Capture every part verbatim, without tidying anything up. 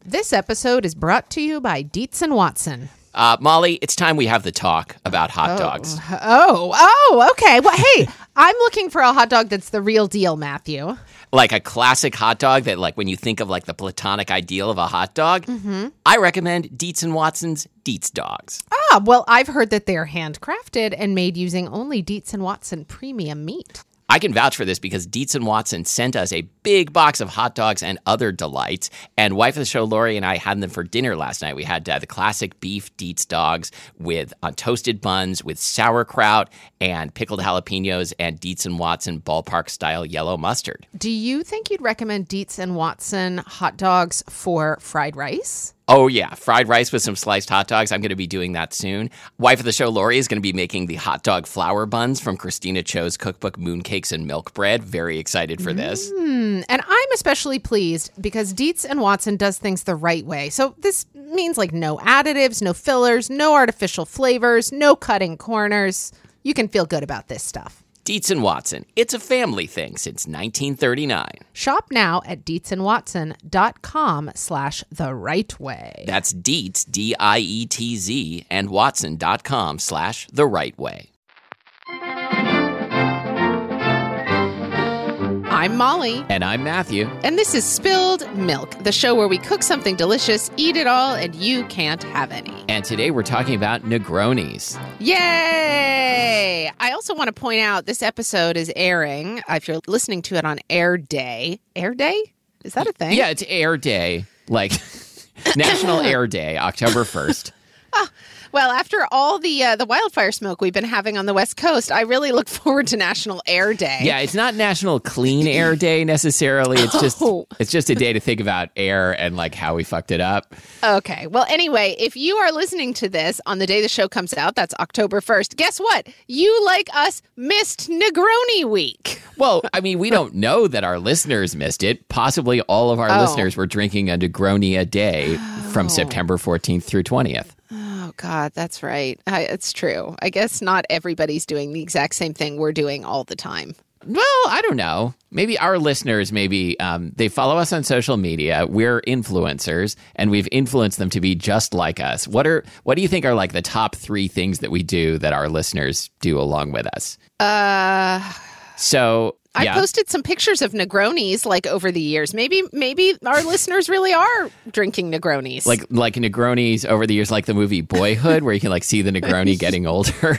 This episode is brought to you by Dietz and Watson. Uh, Molly, it's time we have the talk about hot oh. dogs. Oh, oh, okay. Well, hey, I'm looking for a hot dog that's the real deal, Matthew. Like a classic hot dog that, like, when you think of, like, the platonic ideal of a hot dog, mm-hmm. I recommend Dietz and Watson's Dietz Dogs. Ah, well, I've heard that they're handcrafted and made using only Dietz and Watson premium meat. I can vouch for this because Dietz and Watson sent us a big box of hot dogs and other delights. And wife of the show, Lori, and I had them for dinner last night. We had uh, the classic beef Dietz dogs with on toasted buns with sauerkraut and pickled jalapenos and Dietz and Watson ballpark-style yellow mustard. Do you think you'd recommend Dietz and Watson hot dogs for fried rice? Oh, yeah. Fried rice with some sliced hot dogs. I'm going to be doing that soon. Wife of the show, Lori, is going to be making the hot dog flour buns from Christina Cho's cookbook, Mooncakes and Milk Bread. Very excited for this. Mm, and I'm especially pleased because Dietz and Watson does things the right way. So this means like no additives, no fillers, no artificial flavors, no cutting corners. You can feel good about this stuff. Dietz and Watson. It's a family thing since nineteen thirty-nine. Shop now at dietzandwatson.com slash the right way. That's Dietz, D I E T Z, and watson.com slash the right way. I'm Molly. And I'm Matthew. And this is Spilled Milk, the show where we cook something delicious, eat it all, and you can't have any. And today we're talking about Negronis. Yay! I also want to point out this episode is airing, if you're listening to it on Air Day. Air Day? Is that a thing? Yeah, it's Air Day, like National Air Day, October first. Oh, well, after all the uh, the wildfire smoke we've been having on the West Coast, I really look forward to National Air Day. Yeah, it's not National Clean Air Day necessarily. It's just Oh. it's just a day to think about air and like how we fucked it up. Okay. Well, anyway, if you are listening to this on the day the show comes out, that's October first, guess what? You, like us, missed Negroni Week. Well, I mean, we don't know that our listeners missed it. Possibly all of our Oh. listeners were drinking a Negroni a day from September fourteenth through twentieth. Oh, God, that's right. I, it's true. I guess not everybody's doing the exact same thing we're doing all the time. Well, I don't know. Maybe our listeners, maybe um, they follow us on social media. We're influencers, and we've influenced them to be just like us. What are what do you think are like the top three things that we do that our listeners do along with us? Uh, So I yeah. posted some pictures of Negronis like over the years. Maybe maybe our listeners really are drinking Negronis. Like like Negronis over the years, like the movie Boyhood, where you can like see the Negroni getting older.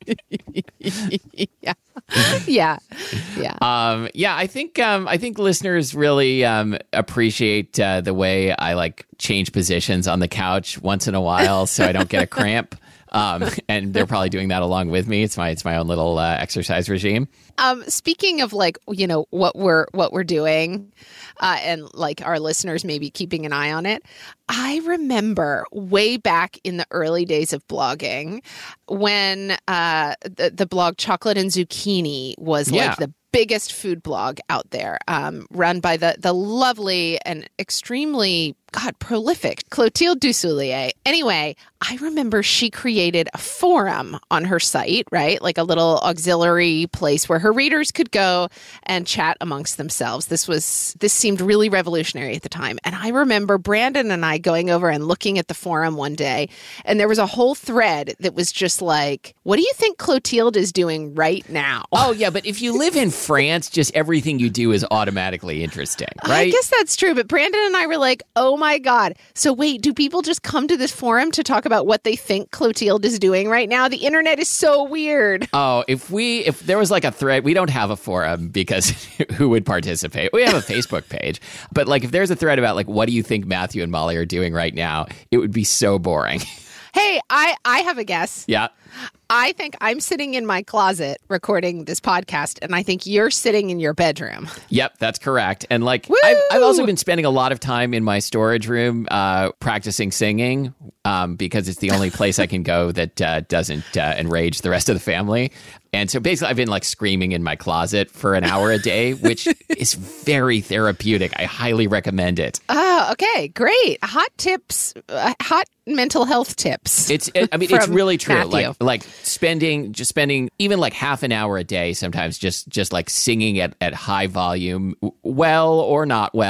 yeah. Yeah. Yeah. Um, yeah, I think um, I think listeners really um, appreciate uh, the way I like change positions on the couch once in a while, so I don't get a cramp. Um, and they're probably doing that along with me. It's my it's my own little uh, exercise regime. Um, speaking of like, you know, what we're what we're doing, uh, and like our listeners maybe keeping an eye on it. I remember way back in the early days of blogging when uh, the, the blog Chocolate and Zucchini was Yeah. like the biggest food blog out there, um, run by the the lovely and extremely, God, prolific Clotilde Dussoulier. Anyway, I remember she created a forum on her site, right? Like a little auxiliary place where her readers could go and chat amongst themselves. This was, this seemed really revolutionary at the time. And I remember Brandon and I going over and looking at the forum one day, and there was a whole thread that was just like, what do you think Clotilde is doing right now? Oh yeah, but if you live in France, just everything you do is automatically interesting, right? I guess that's true. But Brandon and I were like, oh my God. So wait, do people just come to this forum to talk about what they think Clotilde is doing right now? The internet is so weird. Oh, if we if there was like a thread, we don't have a forum because who would participate? We have a Facebook page, but like if there's a thread about like what do you think Matthew and Molly are doing right now, it would be so boring. Hey, I, I have a guess. Yeah. I think I'm sitting in my closet recording this podcast, and I think you're sitting in your bedroom. Yep, that's correct. And like, Woo! I've, I've also been spending a lot of time in my storage room uh, practicing singing um, because it's the only place I can go that uh, doesn't uh, enrage the rest of the family. And so basically, I've been like screaming in my closet for an hour a day, which is very therapeutic. I highly recommend it. Oh, okay, great. Hot tips, uh, hot mental health tips. It's, it, I mean, it's from really true. Matthew. Like, like spending, just spending even like half an hour a day, sometimes just, just like singing at, at high volume, well or not well,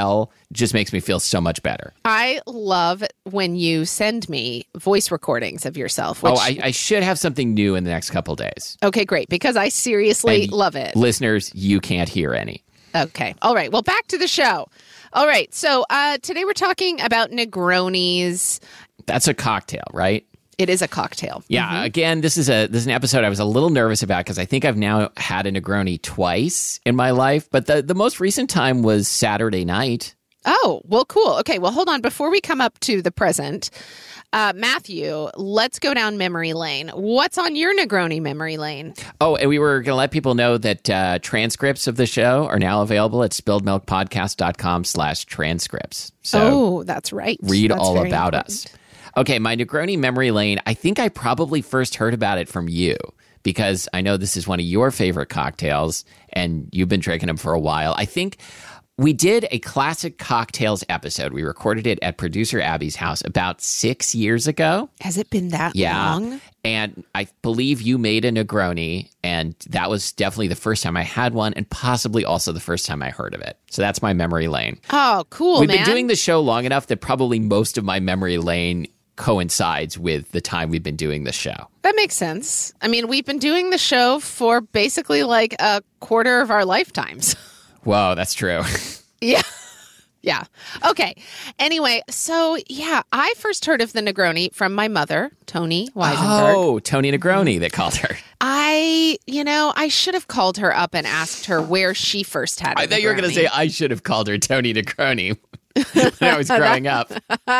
just makes me feel so much better. I love when you send me voice recordings of yourself. Which, oh, I, I should have something new in the next couple days. Okay, great, because I seriously And love it. Listeners, you can't hear any. Okay. All right. Well, back to the show. All right. So uh, today we're talking about Negronis. That's a cocktail, right? It is a cocktail. Yeah. Mm-hmm. Again, this is a this is an episode I was a little nervous about because I think I've now had a Negroni twice in my life, but the the most recent time was Saturday night. Oh, well, cool. Okay. Well, hold on. Before we come up to the present, uh, Matthew, let's go down memory lane. What's on your Negroni memory lane? Oh, and we were going to let people know that uh, transcripts of the show are now available at spilledmilkpodcast.com slash transcripts. So oh, that's right. Read that's all about important. us. Okay, my Negroni memory lane, I think I probably first heard about it from you because I know this is one of your favorite cocktails and you've been drinking them for a while. I think we did a classic cocktails episode. We recorded it at producer Abby's house about six years ago. Has it been that yeah. long? And I believe you made a Negroni, and that was definitely the first time I had one and possibly also the first time I heard of it. So that's my memory lane. Oh, cool, We've man. been doing the show long enough that probably most of my memory lane coincides with the time we've been doing the show. That makes sense. I mean, we've been doing the show for basically like a quarter of our lifetimes. Whoa, that's true. Yeah. Yeah. Okay. Anyway, so yeah, I first heard of the Negroni from my mother, Toni Weisenberg. Oh, Toni Negroni, they called her. I, you know, I should have called her up and asked her where she first had a I thought you were going to Negroni. say I should have called her Toni Negroni when I was growing up.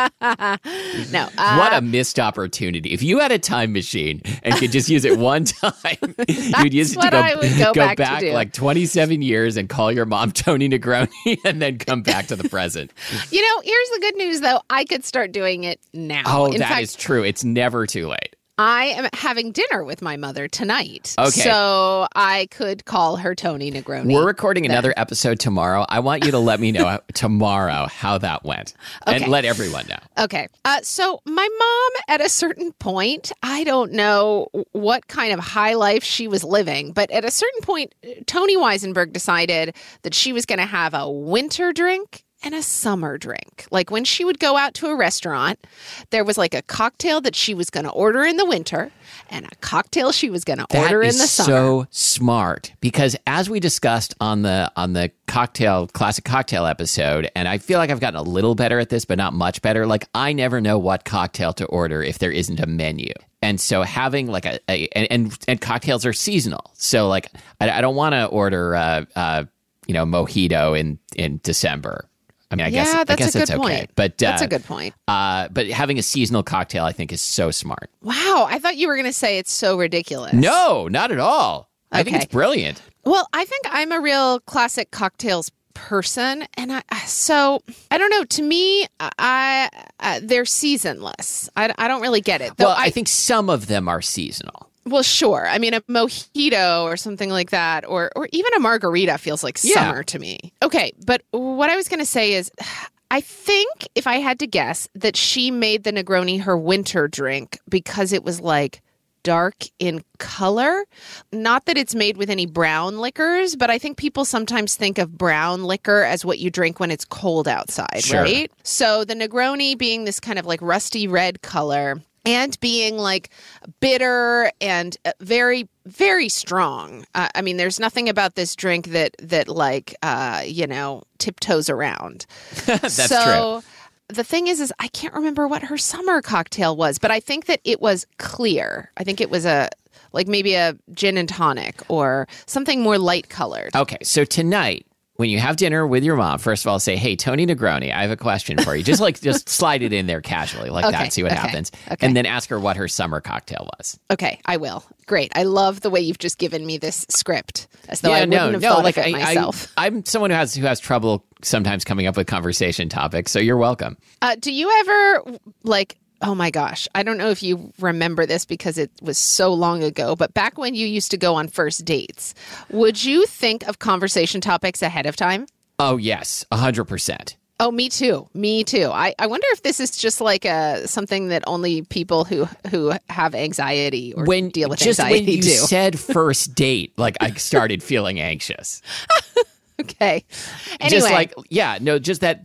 No. Uh, What a missed opportunity. If you had a time machine and could just use it one time, you'd use it to what go, I would go back to do. like twenty-seven years and call your mom Toni Negroni and then come back to the present. You know, here's the good news, though. I could start doing it now. Oh, In that fact, is true. It's never too late. I am having dinner with my mother tonight. Okay. So I could call her Toni Negroni. We're recording then. another episode tomorrow. I want you to let me know tomorrow how that went. Okay. And let everyone know. Okay. Uh, so my mom, at a certain point, I don't know what kind of high life she was living, but at a certain point, Toni Weisenberg decided that she was going to have a winter drink and a summer drink. Like when she would go out to a restaurant, there was like a cocktail that she was going to order in the winter and a cocktail she was going to order in the summer. So smart, because as we discussed on the on the cocktail classic cocktail episode, and I feel like I've gotten a little better at this, but not much better. Like I never know what cocktail to order if there isn't a menu. And so having like a, a and, and and cocktails are seasonal. So like I, I don't want to order uh, uh you know mojito in in December. I mean, I Yeah, guess I that's guess a that's good okay, point. but uh, That's a good point. Uh, but having a seasonal cocktail, I think, is so smart. Wow. I thought you were going to say it's so ridiculous. No, not at all. I think Okay. it's brilliant. Well, I think I'm a real classic cocktails person, and I so I don't know. To me, I, I they're seasonless. I, I don't really get it. Though Well, I think some of them are seasonal. Well, sure. I mean, a mojito or something like that, or or even a margarita feels like Yeah. summer to me. Okay, but what I was going to say is, I think if I had to guess, that she made the Negroni her winter drink because it was like dark in color. Not that it's made with any brown liquors, but I think people sometimes think of brown liquor as what you drink when it's cold outside, Sure. right? So the Negroni being this kind of like rusty red color and being like bitter and uh, very, very strong. Uh, I mean, there's nothing about this drink that that like uh, you know tiptoes around. That's so, true. The thing is, is I can't remember what her summer cocktail was, but I think that it was clear. I think it was a like maybe a gin and tonic or something more light colored. Okay, so tonight, when you have dinner with your mom, first of all, say, "Hey, Toni Negroni, I have a question for you." Just like just slide it in there casually, like Okay, that. See what okay, happens, okay. and then ask her what her summer cocktail was. Okay, I will. Great. I love the way you've just given me this script, as though yeah, I wouldn't no, have no, thought like of it I, myself. I, I'm someone who has who has trouble sometimes coming up with conversation topics, so you're welcome. Uh, do you ever like? Oh my gosh, I don't know if you remember this because it was so long ago, but back when you used to go on first dates, would you think of conversation topics ahead of time? Oh yes, a hundred percent. Oh, me too. Me too. I, I wonder if this is just like a something that only people who who have anxiety or When deal with just anxiety when you do. said first date, like I started feeling anxious. Okay. Anyway, Just like yeah, no, just that that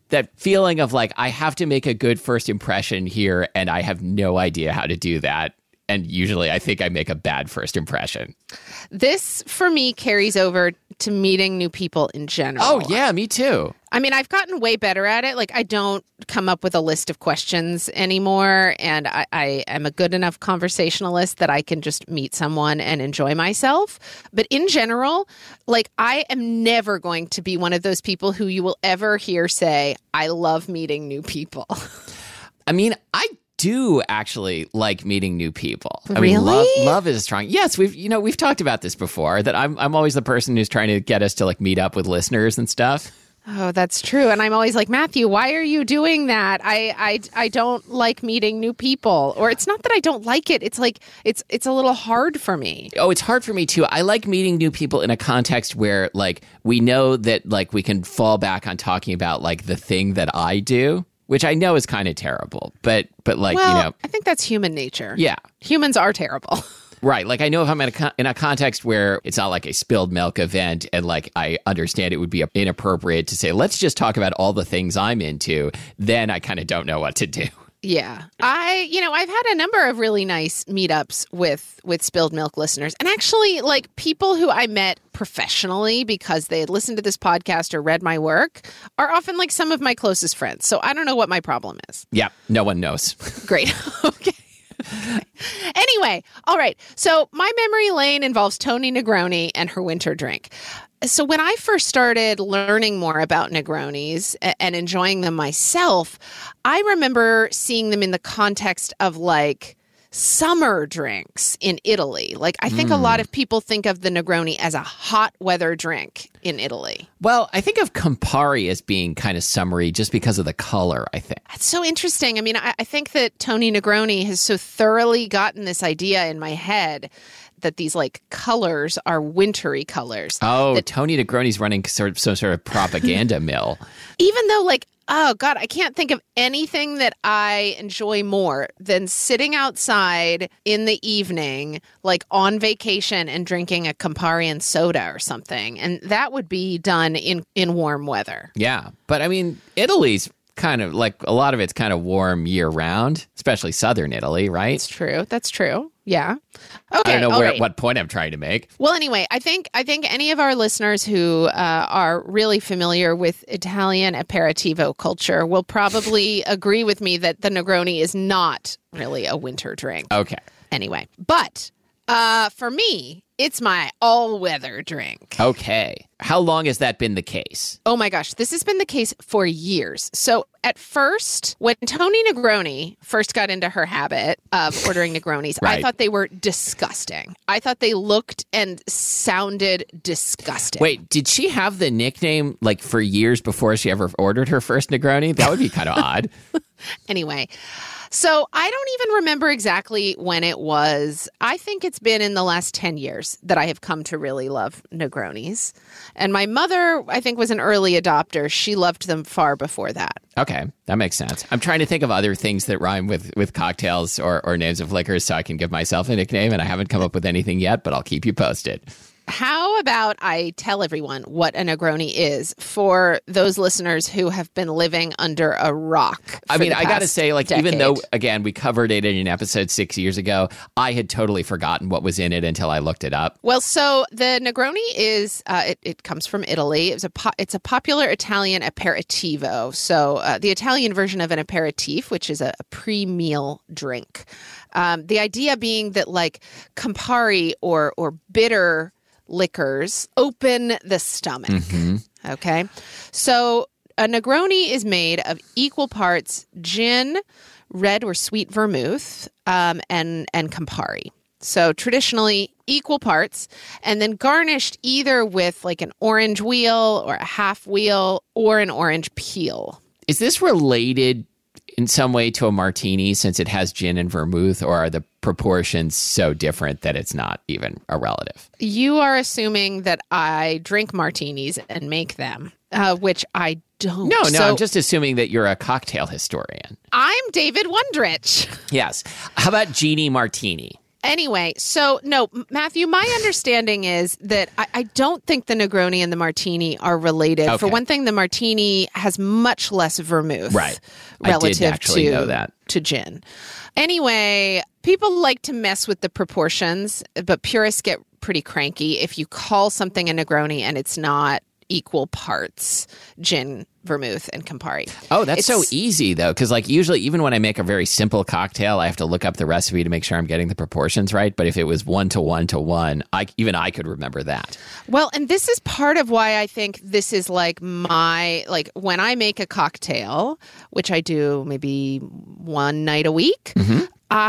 that feeling of like, I have to make a good first impression here, and I have no idea how to do that. And usually I think I make a bad first impression. This, for me, carries over to meeting new people in general. Oh, yeah, me too. I mean, I've gotten way better at it. Like, I don't come up with a list of questions anymore. And I, I am a good enough conversationalist that I can just meet someone and enjoy myself. But in general, like, I am never going to be one of those people who you will ever hear say, I love meeting new people. I mean, I do actually like meeting new people. I Really? mean, love, love is strong. Yes, we've you know we've talked about this before. That I'm I'm always the person who's trying to get us to like meet up with listeners and stuff. Oh, that's true. And I'm always like, Matthew, why are you doing that? I, I, I don't like meeting new people. Or it's not that I don't like it. It's like it's it's a little hard for me. Oh, it's hard for me too. I like meeting new people in a context where like we know that like we can fall back on talking about like the thing that I do, which I know is kind of terrible, but but like, Well, you know, I think that's human nature. yeah. Humans are terrible. Right. Like, I know if I'm in a, con- in a context where it's not like a spilled milk event and like I understand it would be inappropriate to say, let's just talk about all the things I'm into, then I kind of don't know what to do. Yeah. I, you know, I've had a number of really nice meetups with with Spilled Milk listeners. And actually, like, people who I met professionally because they had listened to this podcast or read my work are often like some of my closest friends. So I don't know what my problem is. Yeah. No one knows. Great. Okay. Anyway, all right. So my memory lane involves Tony Negroni and her winter drink. So when I first started learning more about Negronis and enjoying them myself, I remember seeing them in the context of like summer drinks in Italy. Like, I think mm. a lot of people think of the Negroni as a hot weather drink in Italy. Well, I think of Campari as being kind of summery just because of the color, I think. That's so interesting. I mean, I, I think that Tony Negroni has so thoroughly gotten this idea in my head that these like colors are wintry colors. Oh, that, Tony Negroni's running sort of some sort of propaganda mill. Even though like, oh God, I can't think of anything that I enjoy more than sitting outside in the evening, like on vacation and drinking a Campari and soda or something. And that would be done in, in warm weather. Yeah. But I mean, Italy's kind of like a lot of it's kind of warm year round, especially southern Italy, right? That's true. That's true. Yeah. Okay. I don't know all where, right. what point I'm trying to make. Well, anyway, I think I think any of our listeners who uh, are really familiar with Italian aperitivo culture will probably agree with me that the Negroni is not really a winter drink. Okay. Anyway, but uh, for me, it's my all-weather drink. Okay. How long has that been the case? Oh my gosh, this has been the case for years. So at first, when Tony Negroni first got into her habit of ordering Negronis, Right. I thought they were disgusting. I thought they looked and sounded disgusting. Wait, did she have the nickname like for years before she ever ordered her first Negroni? That would be kind of odd. Anyway, so I don't even remember exactly when it was. I think it's been in the last ten years that I have come to really love Negronis. And my mother, I think, was an early adopter. She loved them far before that. Okay, that makes sense. I'm trying to think of other things that rhyme with, with cocktails or, or names of liquors so I can give myself a nickname, and I haven't come up with anything yet, but I'll keep you posted. How about I tell everyone what a Negroni is for those listeners who have been living under a rock? I mean, I got to past say, like, decade. even though, again, we covered it in an episode six years ago, I had totally forgotten what was in it until I looked it up. Well, so the Negroni is, uh, it, it comes from Italy. It's a, po- it's a popular Italian aperitivo. So uh, the Italian version of an aperitif, which is a, a pre-meal drink. Um, the idea being that like Campari or or bitter liquors open the stomach. Mm-hmm. Okay. So a Negroni is made of equal parts gin, red or sweet vermouth, um, and, and Campari. So traditionally equal parts, and then garnished either with like an orange wheel or a half wheel or an orange peel. Is this related in some way to a martini since it has gin and vermouth, or are the proportions so different that it's not even a relative? You are assuming that I drink martinis and make them, uh, which I don't. No, no, So I'm just assuming that you're a cocktail historian. I'm David Wondrich. Yes. How about Genie Martini? Anyway, so no, Matthew, my understanding is that I, I don't think the Negroni and the Martini are related. Okay. For one thing, the Martini has much less vermouth Right. relative I did actually to, know that. to gin. Anyway, people like to mess with the proportions, but purists get pretty cranky if you call something a Negroni and it's not equal parts gin, vermouth, and Campari. Oh, that's It's- so easy, though, because like usually even when I make a very simple cocktail, I have to look up the recipe to make sure I'm getting the proportions right. But if it was one to one to one, I, even I could remember that. Well, and this is part of why I think this is like my, like when I make a cocktail, which I do maybe one night a week, Mm-hmm.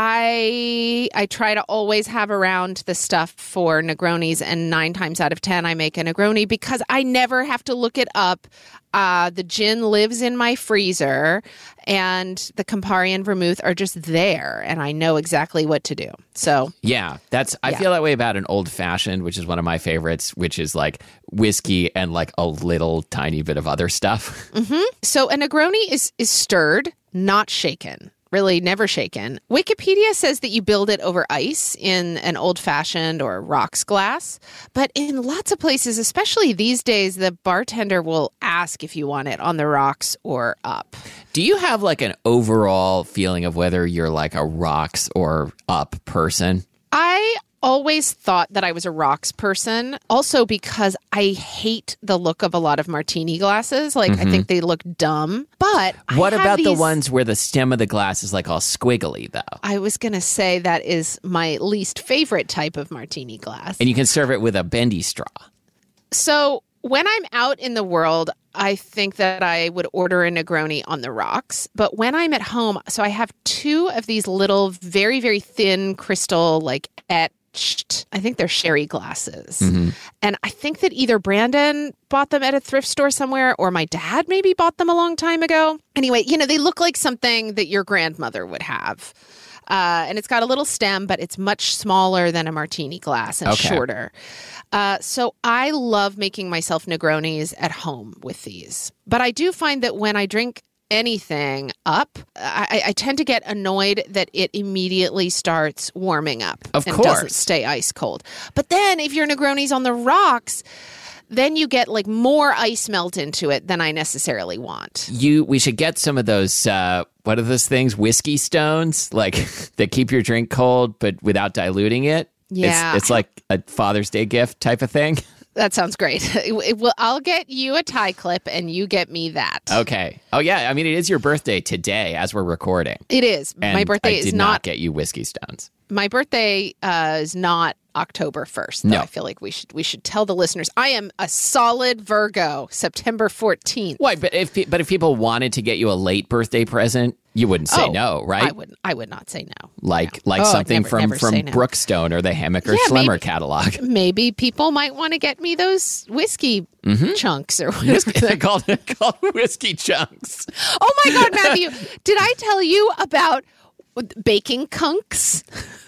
I I try to always have around the stuff for Negronis, and nine times out of ten I make a Negroni because I never have to look it up. Uh, the gin lives in my freezer, and the Campari and vermouth are just there, and I know exactly what to do. So Yeah, that's. I Yeah. feel that way about an old fashioned, which is one of my favorites, which is like whiskey and like a little tiny bit of other stuff. So a Negroni is is stirred, not shaken. Really never shaken. Wikipedia says that you build it over ice in an old-fashioned or rocks glass. But in lots of places, especially these days, the bartender will ask if you want it on the rocks or up. Do you have like an overall feeling of whether you're like a rocks or up person? I always thought that I was a rocks person, also because I hate the look of a lot of martini glasses. Like, I think they look dumb. But I What have about the these- ones where the stem of the glass is like all squiggly, though? I was going to say that is my least favorite type of martini glass. And you can serve it with a bendy straw. So when I'm out in the world, I think that I would order a Negroni on the rocks. But when I'm at home, so I have two of these little, very, very thin crystal, like etched, I think they're sherry glasses. And I think that either Brandon bought them at a thrift store somewhere or my dad maybe bought them a long time ago. Anyway, you know, they look like something that your grandmother would have. Uh, and it's got a little stem, but it's much smaller than a martini glass and Okay. shorter. Uh, so I love making myself Negronis at home with these. But I do find that when I drink anything up, I, I tend to get annoyed that it immediately starts warming up. Of and course. doesn't stay ice cold. But then if your Negroni's on the rocks, then you get like more ice melt into it than I necessarily want. You, we should get some of those. Uh, what are those things? Whiskey stones, like that keep your drink cold, but without diluting it. Yeah. it's, it's like a Father's Day gift type of thing. That sounds great. It- it will- I'll get you a tie clip and you get me that. Okay. Oh yeah. I mean, it is your birthday today as we're recording. It is. And My birthday I is did not, not get you whiskey stones. my birthday uh, is not October first. Though No. I feel like we should we should tell the listeners I am a solid Virgo, September fourteenth. Why? But if pe- but if people wanted to get you a late birthday present, you wouldn't say Oh, no, right? I would I would not say no. like like Oh, I'd something never- from never from say no. Brookstone or the Hammaker Yeah, Schlemmer maybe- catalog. Maybe people might want to get me those whiskey Mm-hmm. chunks or whatever. They're called, they're called whiskey chunks. Oh my God, Matthew! Did I tell you about baking kunks?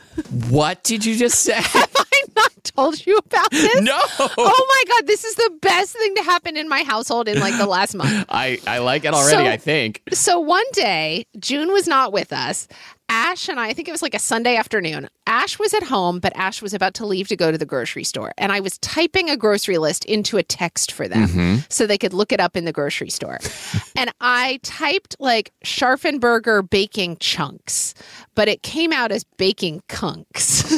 What did you just say? Have I not told you about this? No. Oh my God, this is the best thing to happen in my household in like the last month. I, I like it already, So- I think. So one day, June was not with us. Ash and I, I think it was like a Sunday afternoon. Ash was at home, but Ash was about to leave to go to the grocery store. And I was typing a grocery list into a text for them so they could look it up in the grocery store. And I typed like Scharfenberger baking chunks, but it came out as baking kunks.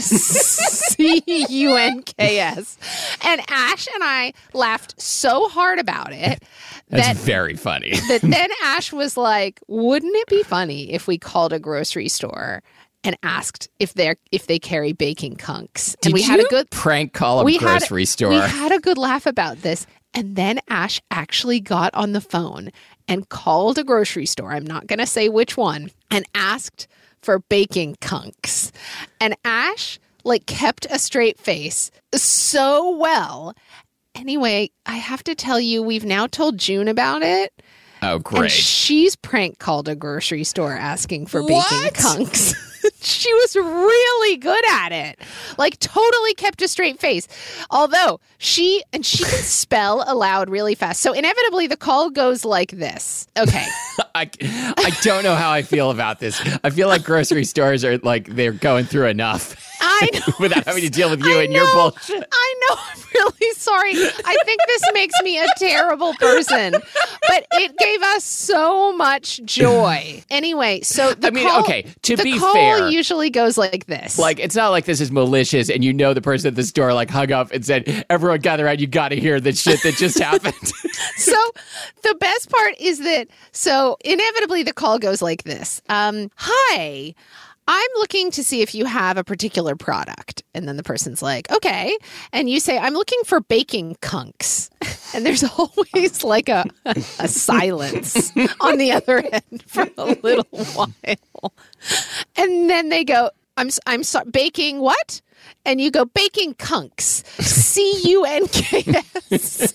C U N K S. And Ash and I laughed so hard about it That's that very funny. that then Ash was like, wouldn't it be funny if we called a grocery store and asked if they're if they carry baking kunks? And Did we you had a good prank call a we grocery had, store? We had a good laugh about this. And then Ash actually got on the phone and called a grocery store. I'm not going to say which one, and asked for baking kunks. And Ash like kept a straight face so well. Anyway, I have to tell you, we've now told June about it. oh, And great. she's prank called a grocery store asking for What? baking kunks. She was really good at it. Like totally kept a straight face. Although she and she can spell aloud really fast. So inevitably the call goes like this. Okay. I, I don't know how I feel about this. I feel like grocery stores are like they're going through enough. I I know. Without having to deal with you I and know, your bullshit. I know. I'm really sorry. I think this makes me a terrible person, but it gave us so much joy. Anyway, so the I mean, call, okay, to the be call fair, usually goes like this. like, it's not like this is malicious and you know the person at the store like hung up and said, everyone gather around, you got to hear the shit that just happened. So the best part is that, so inevitably the call goes like this. Um, Hi, I'm looking to see if you have a particular product. And then the person's like, okay. And you say, I'm looking for baking kunks. And there's always like a, a silence on the other end for a little while. And then they go, I'm, I'm sorry, baking what? And you go, baking kunks. C U N K S.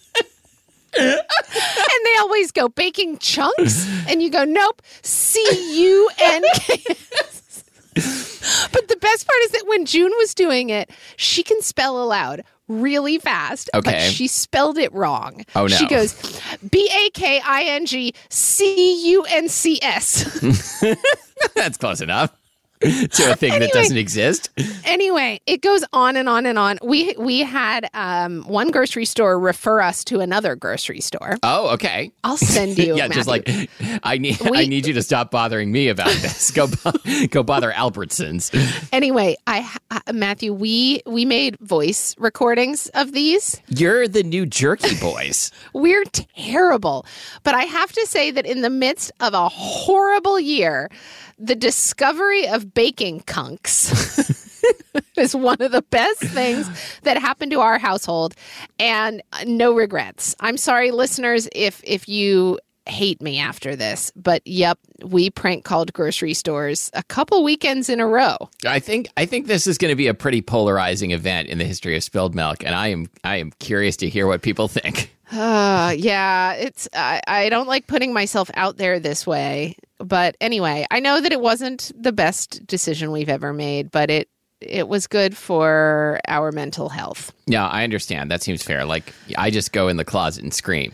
And they always go, baking chunks? And you go, nope, C U N K S. But the best part is that when June was doing it, she can spell aloud really fast. Okay. But she spelled it wrong. Oh, no. She goes, B A K I N G C U N C S. That's close enough. To a thing Anyway. that doesn't exist. Anyway, it goes on and on and on. We we had um, one grocery store refer us to another grocery store. Oh, okay. I'll send you. yeah, Matthew. just like I need We- I need you to stop bothering me about this. Go bo- go bother Albertsons. Anyway, I uh, Matthew, we we made voice recordings of these. You're the new Jerky Boys. We're terrible, but I have to say that in the midst of a horrible year, the discovery of baking kunks is one of the best things that happened to our household, and no regrets. I'm sorry, listeners, if if you hate me after this, but yep, we prank called grocery stores a couple weekends in a row. I think I think this is going to be a pretty polarizing event in the history of spilled milk, and I am I am curious to hear what people think. Uh, yeah, it's I, I don't like putting myself out there this way. But anyway, I know that it wasn't the best decision we've ever made, but it it was good for our mental health. Yeah, I understand. That seems fair. Like, I just go in the closet and scream.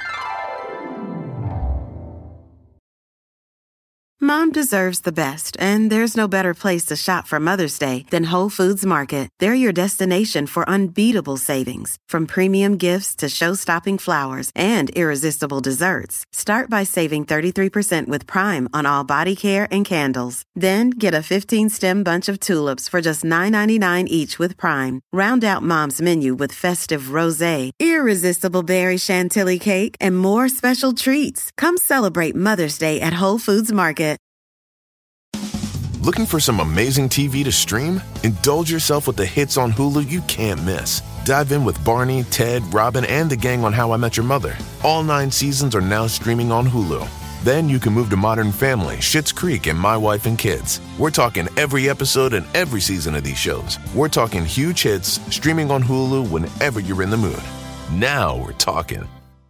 Mom deserves the best, and there's no better place to shop for Mother's Day than Whole Foods Market. They're your destination for unbeatable savings, from premium gifts to show-stopping flowers and irresistible desserts. Start by saving thirty-three percent with Prime on all body care and candles. Then get a fifteen-stem bunch of tulips for just nine ninety-nine each with Prime. Round out Mom's menu with festive rosé, irresistible berry chantilly cake, and more special treats. Come celebrate Mother's Day at Whole Foods Market. Looking for some amazing T V to stream? Indulge yourself with the hits on Hulu you can't miss. Dive in with Barney, Ted, Robin, and the gang on How I Met Your Mother. All nine seasons are now streaming on Hulu. Then you can move to Modern Family, Schitt's Creek, and My Wife and Kids. We're talking every episode and every season of these shows. We're talking huge hits, streaming on Hulu whenever you're in the mood. Now we're talking.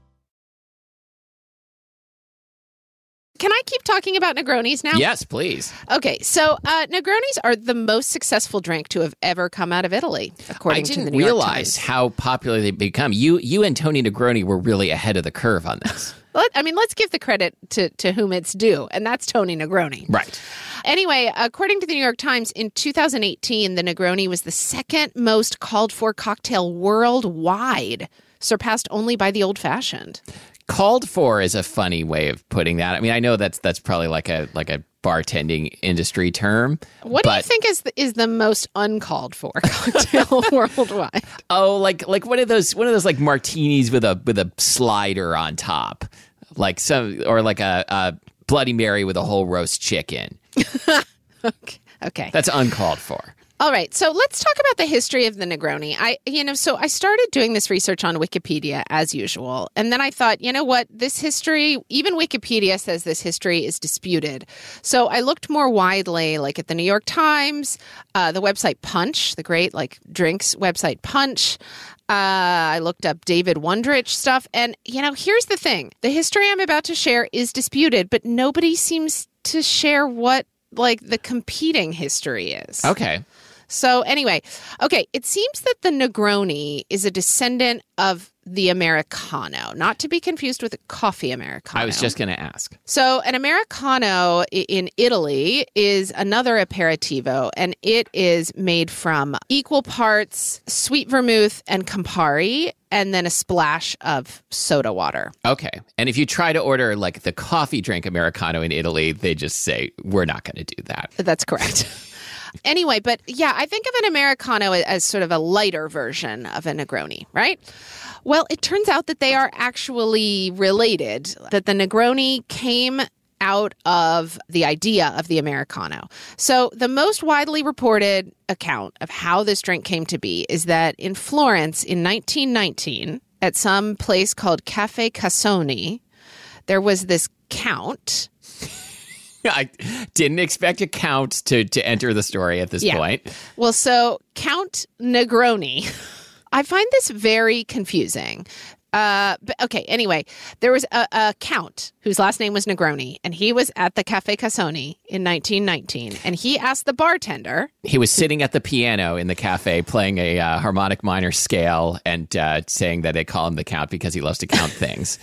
Can I keep talking about Negronis now? Yes, please. Okay, so uh, Negronis are the most successful drink to have ever come out of Italy, according I to didn't the New York realize Times. how popular they've become. You you and Tony Negroni were really ahead of the curve on this. Let, I mean, let's give the credit to, to whom it's due, and that's Tony Negroni. Right. Anyway, according to the New York Times, in two thousand eighteen, the Negroni was the second most called for cocktail worldwide, surpassed only by the Old Fashioned. Called for is a funny way of putting that. I mean, I know that's that's probably like a like a bartending industry term. What do you but, think is the, is the most uncalled for cocktail worldwide? Oh, like like one of those one of those like martinis with a with a slider on top, like some or like a, a Bloody Mary with a whole roast chicken. okay. Okay. That's uncalled for. All right, so let's talk about the history of the Negroni. I, you know, so I started doing this research on Wikipedia as usual, and then I thought, you know what, this history, even Wikipedia says this history is disputed. So I looked more widely, like at the New York Times, uh, the website Punch, the great like drinks website Punch. Uh, I looked up David Wondrich stuff, and you know, here's the thing: the history I'm about to share is disputed, but nobody seems to share what like the competing history is. Okay. So anyway, okay, it seems that the Negroni is a descendant of the Americano, not to be confused with a coffee Americano. I was just going to ask. So an Americano i- in Italy is another aperitivo, and it is made from equal parts sweet vermouth and Campari, and then a splash of soda water. Okay. And if you try to order like the coffee drink Americano in Italy, they just say, we're not going to do that. That's correct. Anyway, but yeah, I think of an Americano as sort of a lighter version of a Negroni, right? Well, it turns out that they are actually related, that the Negroni came out of the idea of the Americano. So the most widely reported account of how this drink came to be is that in Florence in nineteen nineteen, at some place called Caffè Cassoni, there was this count. I didn't expect a count to, to enter the story at this Yeah. point. Well, so Count Negroni, I find this very confusing. Uh, but okay, anyway, there was a, a count whose last name was Negroni, and he was at the Caffè Cassoni in nineteen nineteen, and he asked the bartender. He was sitting at the piano in the cafe playing a uh, harmonic minor scale and uh, saying that they call him the Count because he loves to count things.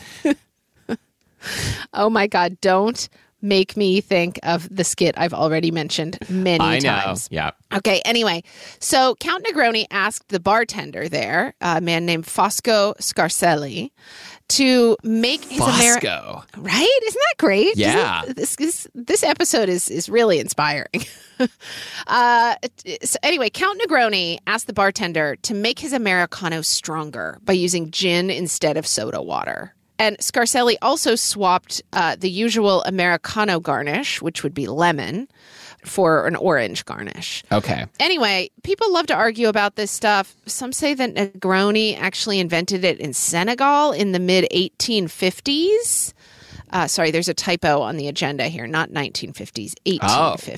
Oh my God, don't make me think of the skit I've already mentioned many I know. times. Yeah. Okay, anyway, so Count Negroni asked the bartender there, a man named Fosco Scarselli, to make his Ameri- Fosco. Right? Isn't that great? Yeah. Isn't- This, this this episode is is really inspiring. uh, so anyway, Count Negroni asked the bartender to make his Americano stronger by using gin instead of soda water. And Scarselli also swapped uh, the usual Americano garnish, which would be lemon, for an orange garnish. Okay. Anyway, people love to argue about this stuff. Some say that Negroni actually invented it in Senegal in the mid eighteen fifties. Uh, sorry, there's a typo on the agenda here. Not nineteen fifties, eighteen fifties.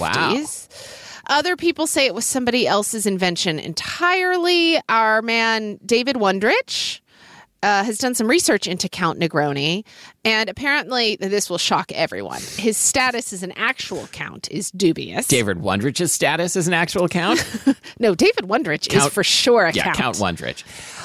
Oh, wow. Other people say it was somebody else's invention entirely. Our man, David Wondrich, Uh, has done some research into Count Negroni, and apparently this will shock everyone. His status as an actual count is dubious. David Wondrich's status as an actual count? No, David Wondrich Count- is for sure a yeah, count. Count Wondrich.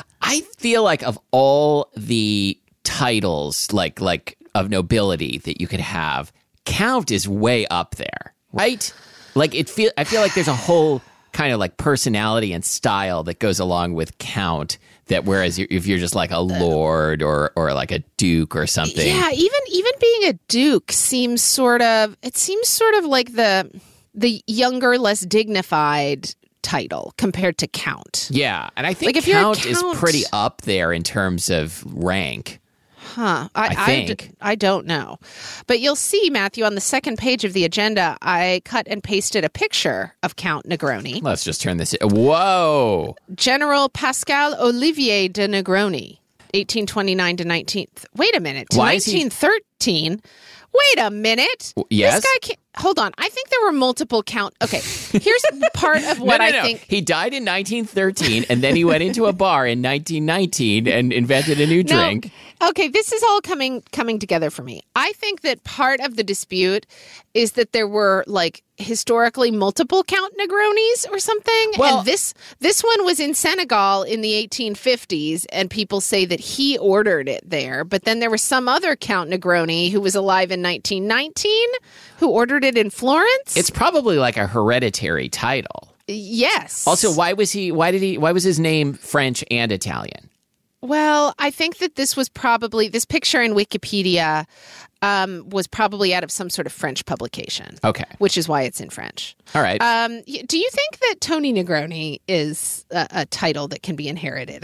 I feel like of all the titles, like like of nobility that you could have, Count is way up there, right? Like it feel. I feel like there's a whole kind of like personality and style that goes along with Count. That whereas you're, if you're just like a lord or or like a duke or something, Yeah, even even being a duke seems sort of. It seems sort of like the the younger, less dignified title compared to count. yeah, and I think Like, if you're a Count is count- pretty up there in terms of rank. Huh. I, I I d- think. I don't know. But you'll see, Matthew, on the second page of the agenda, I cut and pasted a picture of Count Negroni. Let's just turn this. Whoa! General Pascal Olivier de Negroni, eighteen twenty-nine to nineteen. Wait a minute. To Why is he- nineteen thirteen. Wait a minute. yes? This guy can't. Hold on. I think there were multiple count. Okay. Here's part of what no, no, I no. think. He died in nineteen thirteen, and then he went into a bar in nineteen nineteen and invented a new No. drink. Okay, this is all coming coming together for me. I think that part of the dispute is that there were like historically multiple Count Negronis or something. Well- and this this one was in Senegal in the eighteen fifties, and people say that he ordered it there. But then there was some other Count Negroni who was alive in nineteen nineteen who ordered it in Florence. It's probably like a hereditary title. Yes. Also, why was he? Why did he? Why was his name French and Italian? Well, I think that this was probably, this picture in Wikipedia um, was probably out of some sort of French publication. Okay. Which is why it's in French. All right. Um, y- do you think that Tony Negroni is a, a title that can be inherited?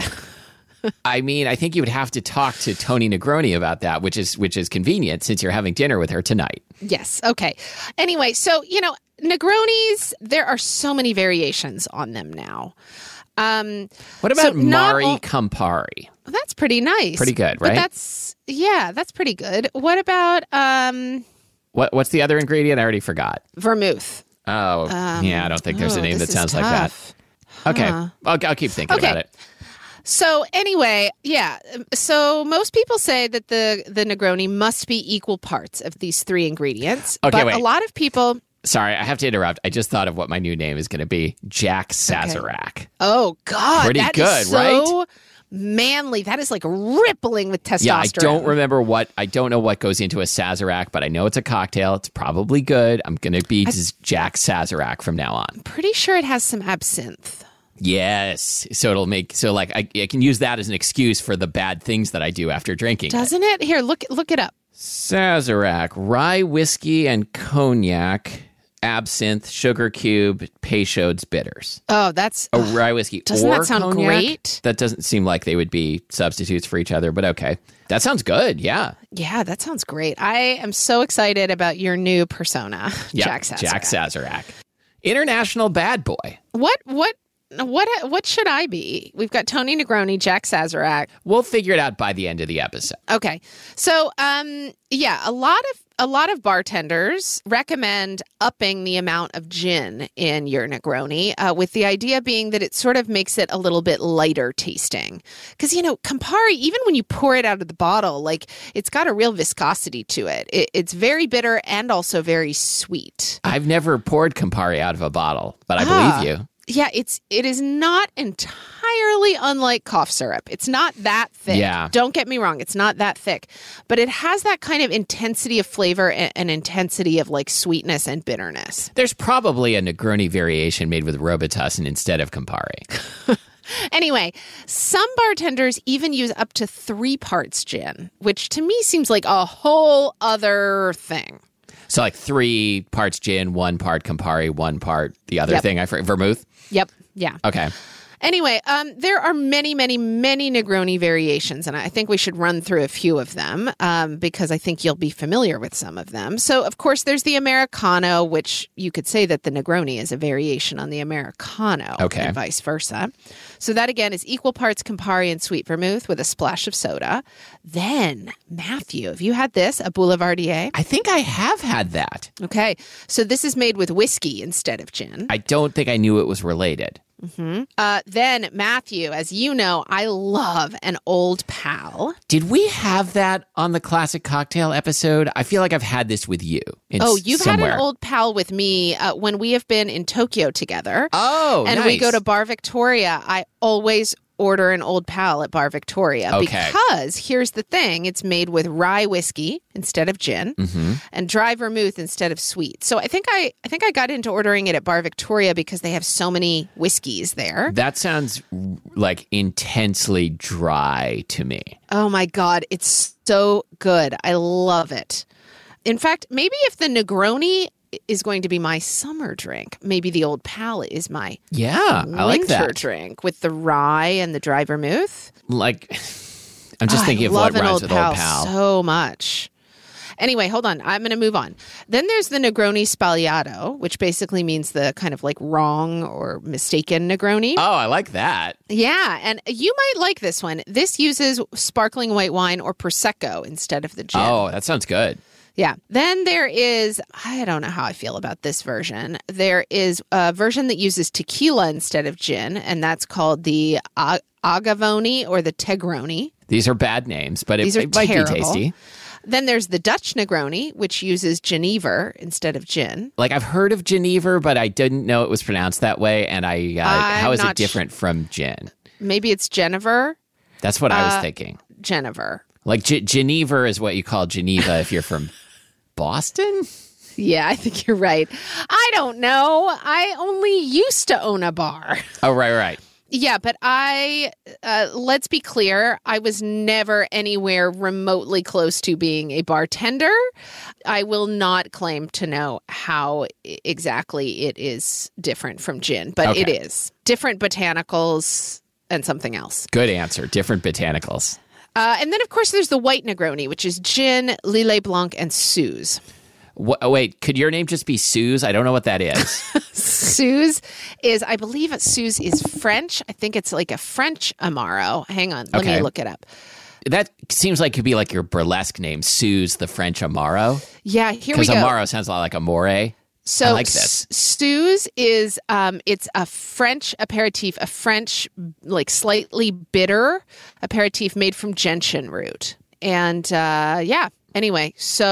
I mean, I think you would have to talk to Tony Negroni about that, which is which is convenient since you're having dinner with her tonight. Yes. Okay. Anyway, so, you know, Negronis, there are so many variations on them now. Um, What So about not Mari all- Campari? that's pretty nice. Pretty good, But right? that's, yeah, that's pretty good. What about um, What What's the other ingredient? I already forgot. vermouth? Oh, yeah. I don't think there's Oh, a name this that is sounds like that. tough. Okay, Huh. I'll, I'll keep thinking Okay. about it. So anyway, yeah. So most people say that the the Negroni must be equal parts of these three ingredients. Okay, but wait. a lot of people. Sorry, I have to interrupt. I just thought of what my new name is going to be: Jack Sazerac. Oh God, Pretty that is good, so manly. That is like rippling with testosterone. Yeah, I don't remember what, I don't know what goes into a Sazerac, but I know it's a cocktail. It's probably good. I'm going to be I, Jack Sazerac from now on. I'm pretty sure it has some absinthe. Yes. So it'll make, so like I, I can use that as an excuse for the bad things that I do after drinking. Doesn't it? it? Here, look, look it up. Sazerac, rye whiskey and cognac, absinthe, sugar cube, Peychaud's bitters. Oh, that's a rye whiskey. Doesn't or that sound cognac? Great? That doesn't seem like they would be substitutes for each other, but okay. That sounds good. Yeah. Yeah, that sounds great. I am so excited about your new persona, yeah, Jack Sazerac. Jack Sazerac. International bad boy. What, what? What what should I be? We've got Tony Negroni, Jack Sazerac. We'll figure it out by the end of the episode. Okay. So, um, yeah, a lot of a lot of bartenders recommend upping the amount of gin in your Negroni, uh, with the idea being that it sort of makes it a little bit lighter tasting. Because, you know, Campari, even when you pour it out of the bottle, like it's got a real viscosity to it. it. It's very bitter and also very sweet. I've never poured Campari out of a bottle, but I ah. believe you. Yeah, it's it is not entirely unlike cough syrup. It's not that thick. Yeah. Don't get me wrong, it's not that thick. But it has that kind of intensity of flavor and, and intensity of like sweetness and bitterness. There's probably a Negroni variation made with Robitussin instead of Campari. Anyway, some bartenders even use up to three parts gin, which to me seems like a whole other thing. So like three parts gin, one part Campari, one part the other yep. thing, I forget, vermouth? Yep. Yeah. Okay. Anyway, um, there are many, many, many Negroni variations, and I think we should run through a few of them um, because I think you'll be familiar with some of them. So, of course, there's the Americano, which you could say that the Negroni is a variation on the Americano, okay. and vice versa. So that, again, is equal parts Campari and sweet vermouth with a splash of soda. Then, Matthew, have you had this, a Boulevardier? I think I have had that. Okay, so this is made with whiskey instead of gin. I don't think I knew it was related. Mm-hmm. Uh, then, Matthew, as you know, I love an Old Pal. Did we have that on the Classic Cocktail episode? I feel like I've had this with you. In oh, you've somewhere. had an Old Pal with me uh, when we have been in Tokyo together. Oh, and nice. we go to Bar Victoria. I always order an Old Pal at Bar Victoria okay. because here's the thing, it's made with rye whiskey instead of gin mm-hmm. and dry vermouth instead of sweet. So I think I I think I got into ordering it at Bar Victoria because they have so many whiskeys there. That sounds like intensely dry to me. Oh my God, it's so good. I love it. In fact, maybe if the Negroni is going to be my summer drink, maybe the Old Pal is my yeah, I like that winter drink with the rye and the dry vermouth. Like, I'm just oh, thinking I of love what an rhymes Old with Pal Old Pal so much. Anyway, hold on. I'm going to move on. Then there's the Negroni Sbagliato, which basically means the kind of like wrong or mistaken Negroni. Oh, I like that. Yeah, and you might like this one. This uses sparkling white wine or Prosecco instead of the gin. Oh, that sounds good. Yeah. Then there is, I don't know how I feel about this version. There is a version that uses tequila instead of gin, and that's called the Ag- Agavoni or the Tegroni. These are bad names, but it, These are it might terrible. be tasty. Then there's the Dutch Negroni, which uses Genever instead of gin. Like I've heard of Genever, but I didn't know it was pronounced that way. And I, uh, how is it different sh- from gin? Maybe it's Genever. That's what I was uh, thinking. Genever. Like G- Genever is what you call Geneva if you're from Boston? Yeah, I think you're right. I don't know. I only used to own a bar. Oh, right, right. Yeah, but I, uh, let's be clear, I was never anywhere remotely close to being a bartender. I will not claim to know how exactly it is different from gin, but okay. it is. Different botanicals and something else. Good answer. Different botanicals. Uh, and then, of course, there's the white Negroni, which is gin, Lillet Blanc, and Suze. What, oh, wait, could your name just be Suze? I don't know what that is. Suze is, I believe Suze is French. I think it's like a French Amaro. Hang on, let okay. me look it up. That seems like it could be like your burlesque name, Suze the French Amaro. Yeah, here we go. Because Amaro sounds a lot like Amore. So I like this. Suze is, um, it's a French aperitif, a French, like slightly bitter aperitif made from gentian root. And uh, yeah. Anyway,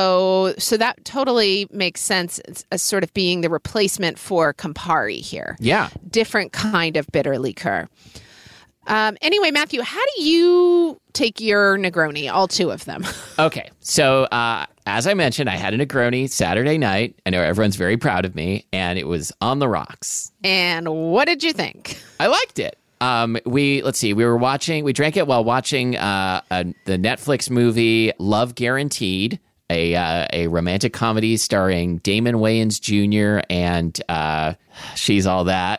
so so that totally makes sense as sort of being the replacement for Campari here. Yeah. Different kind of bitter liqueur. Um, anyway, Matthew, how do you take your Negroni, all two of them? Okay, so uh, as I mentioned, I had a Negroni Saturday night. I know everyone's very proud of me, and it was on the rocks. And what did you think? I liked it. Um, we let's see. We were watching. We drank it while watching uh, a, the Netflix movie Love Guaranteed, a uh, a romantic comedy starring Damon Wayans Junior and uh, she's all that.